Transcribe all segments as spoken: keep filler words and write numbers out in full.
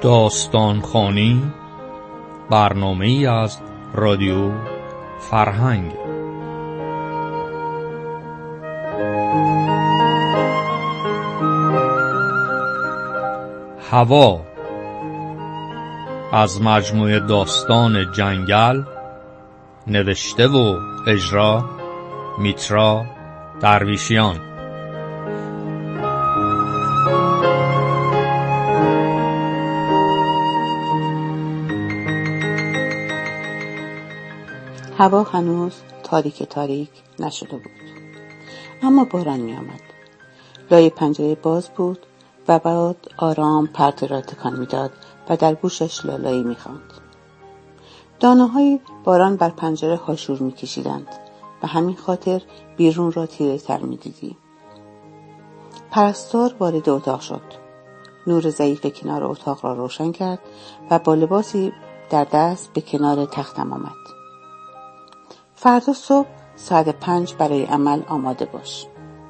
داستان خوانی برنامه ای از رادیو فرهنگ. هوا از مجموعه داستان جنگل، نوشته و اجرا میترا درویشیان. هوا هنوز تاریک تاریک نشده بود، اما باران می آمد. لای پنجره باز بود و بعد آرام پرده را تکان می داد و در گوشش لالایی می خواند. دانه های باران بر پنجره هاشور می کشیدند و همین خاطر بیرون را تیره تر می دیدی. پرستار وارد اتاق شد. نور ضعیف کنار اتاق را روشن کرد و با لباسی در دست به کنار تختم آمد. فردا صبح ساعت پنج برای عمل آماده باش.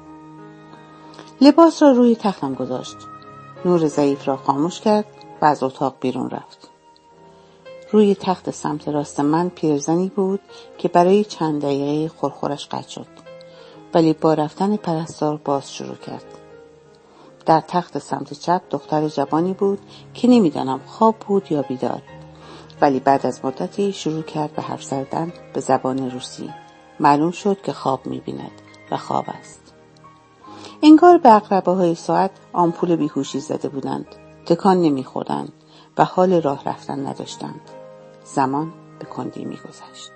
لباس را روی تختم گذاشت. نور ضعیف را خاموش کرد و از اتاق بیرون رفت. روی تخت سمت راست من پیرزنی بود که برای چند دقیقه خورخورش قطع شد، ولی با رفتن پرستار باز شروع کرد. در تخت سمت چپ دختر جوانی بود که نمیدانم خواب بود یا بیدار، ولی بعد از مدتی شروع کرد به حرف زدن به زبان روسی. معلوم شد که خواب می‌بیند و خواب است. انگار به عقربه‌های ساعت آمپول بیهوشی زده بودند. تکان نمی‌خوردند و حال راه رفتن نداشتند. زمان به کندی می‌گذشت.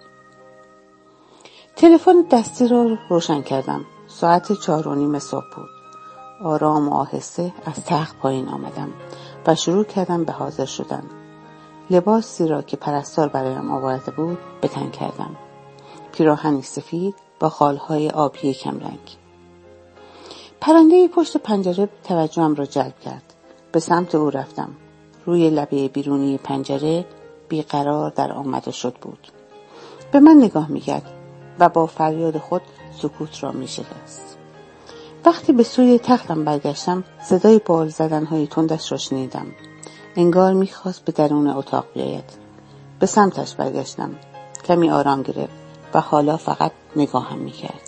تلفن دستی را روشن کردم. ساعت چهار و نیم صبح بود. آرام و آهسته از تخت پایین آمدم و شروع کردم به حاضر شدن. لباسی را که پرستار برایم آورده بود به تن کردم. پیراهنی سفید با خالهای آبی کمرنگ. پرنده پشت پنجره توجهم را جلب کرد. به سمت او رفتم. روی لبه بیرونی پنجره بیقرار در آمد و شد بود. به من نگاه می‌کرد و با فریاد خود سکوت را می‌شکست. وقتی به سوی تختم برگشتم صدای بال زدن‌های تندش را شنیدم. انگار میخواست به درون اتاق بیاید. به سمتش برگشتم. کمی آرام گرفت و حالا فقط نگاهم میکرد.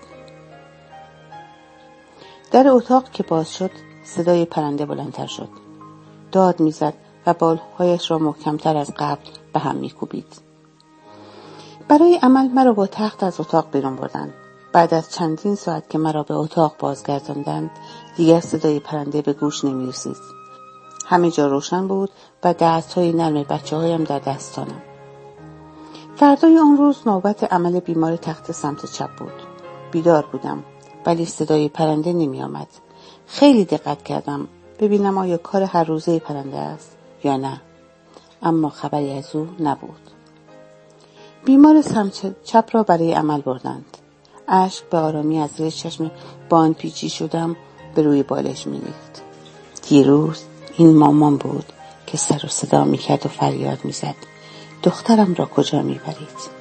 در اتاق که باز شد صدای پرنده بلندتر شد. داد میزد و بالهایش را محکمتر از قبل به هم میکوبید. برای عمل مرا با تخت از اتاق بیرون بردند. بعد از چندین ساعت که مرا به اتاق بازگرداندند دیگر صدای پرنده به گوش نمیرسید. همه جا روشن بود و دست‌های نرم بچه‌هایم در دستانم. فردای آن روز نوبت عمل بیمار تخت سمت چپ بود. بیدار بودم ولی صدای پرنده نمی آمد. خیلی دقت کردم ببینم آیا کار هر روزه پرنده است یا نه، اما خبری از او نبود. بیمار سمت چپ را برای عمل بردند. اشک به آرامی از زیر چشم بان پیچی شدم به روی بالش می ریخت. دیروز این مامان بود که سر و صدا میکرد و فریاد میزد. دخترم را کجا میبرید؟